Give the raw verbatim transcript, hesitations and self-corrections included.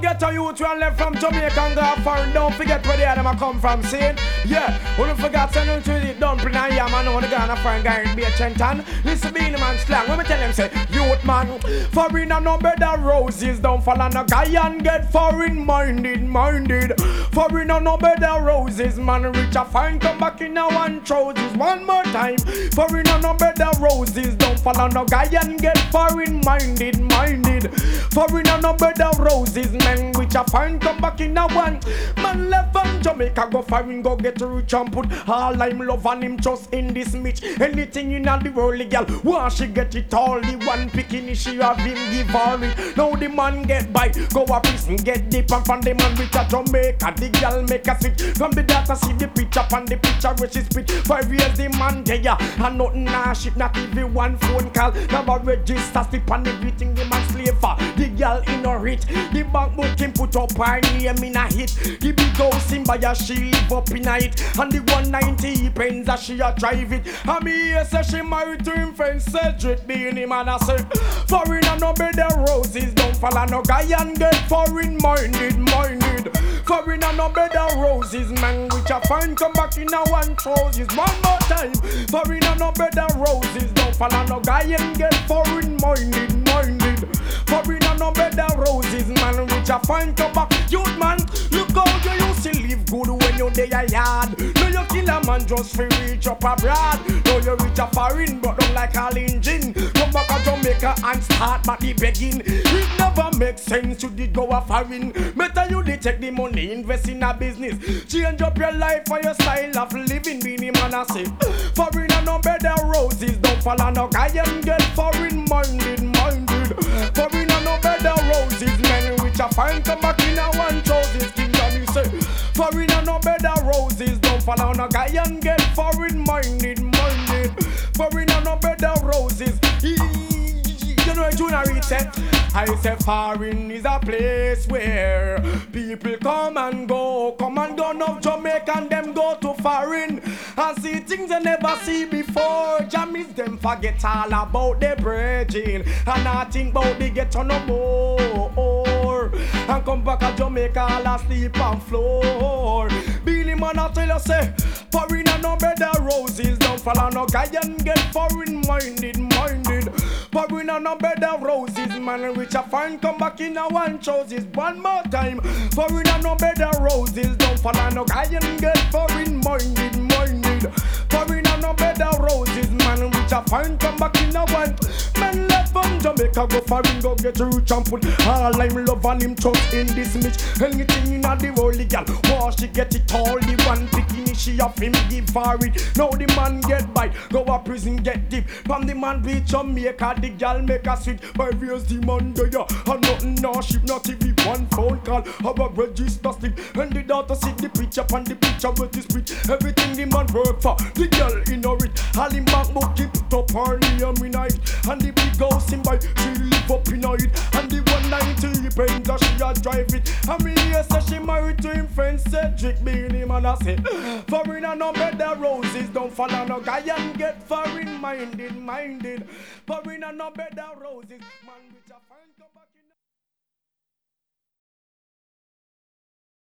get a youth when left from Jamaica and go foreign. Don't forget where they are them a come from, see? Yeah, we don't forget sending to the dumpling and yam and on the Ghana foreign guy and be a chentan. Listen, be the man slang. When me tell them say, youth man, foreign and no better roses. Don't fall on a guy and get foreign minded, minded. Foreign and no better roses, man. Reach a fine, come back in a one trousers. One more time. Foreign and no better roses. Don't fall on a guy and get foreign minded, minded. Foreign and no better roses, man. Which a fine, come back in a one. Man left from Jamaica, go foreign, go get rich and put all I'm love on him just in this mitch. Anything in the world, the girl, why she get it all? The one picking she have him give her it. Now the man get by, go a prison, get deep and from the man with a Jamaica. The girl make a switch from the data, see the picture and the picture where she spit. Five years the man there, and nothing nah shit, not even one phone call. Never register, slip and everything the man slave for. The girl in a hit, the bank book him put up her name in a hit. The big house in by a she live up in a hit, and the one ninety pens that she a drive it. And me here say she married to him friend Cedric, being him and I say foreign and no better roses. Don't fall on no guy and get foreign minded, minded. Foreign and no better roses, man. Which I find come back in a one trousers. One more time. Foreign and no better roses. Don't fall on no guy and get foreign minded, minded. Foreign and no better roses, man. Which I find come back. Youth man, look how you used to live good when you're there yard. No you kill a man just for reach up abroad. No you reach a foreign but don't like all engine. Come back to Jamaica and start back the begging. It never makes sense you did go a foreign. Better you did take the money, invest in a business. Change up your life for your style of living. Beanie man I say foreign and no better roses. Don't fall on no guy and get foreign minded, minded. Foreign and no better roses, men which I find come back in a one trousers. Kingdom you say foreign and no better roses. Don't fall on a guy and get foreign minded, minded. Foreign and no better roses. You know Junior Reed said, I say foreign is a place where people come and go, come and go. Now Jamaica and them go to foreign and see things they never see before. Jammies them forget all about their bridging and I think about the ghetto no more. And come back to Jamaica all asleep on floor. Billy man I tell you say, foreign and no better roses. Don't fall on no guy and get foreign minded, minded. Foreign and no better roses, man. Which I find come back in a one trousers. One more time. Foreign and no better roses. Don't fall on no guy and get foreign minded, minded. Foreign and no better roses, man. Which I find come back in a one. Man left from Jamaica go foreign, go get rich and put all I'm love on him trust in this mitch. Anything in the world, the girl, why she get it all? The one bikini she off him give for it. Now the man get bite, go a prison get deep. From the man beach Jamaica, the girl make a sweet. Five years the man there, and nothing no ship, not even one phone call. Have a register slip, and the daughter see the picture and the picture with the split. Everything the man work for, the girl in it. All him bank book keep put up her name in it. And the big house in by, she live up in it. And the one ninety pens that she a drive it. And me here say she married to him friend Cedric, being him and I say foreign and no better roses. Don't fall on no guy and get foreign minded, minded. Foreign and no better roses, man which a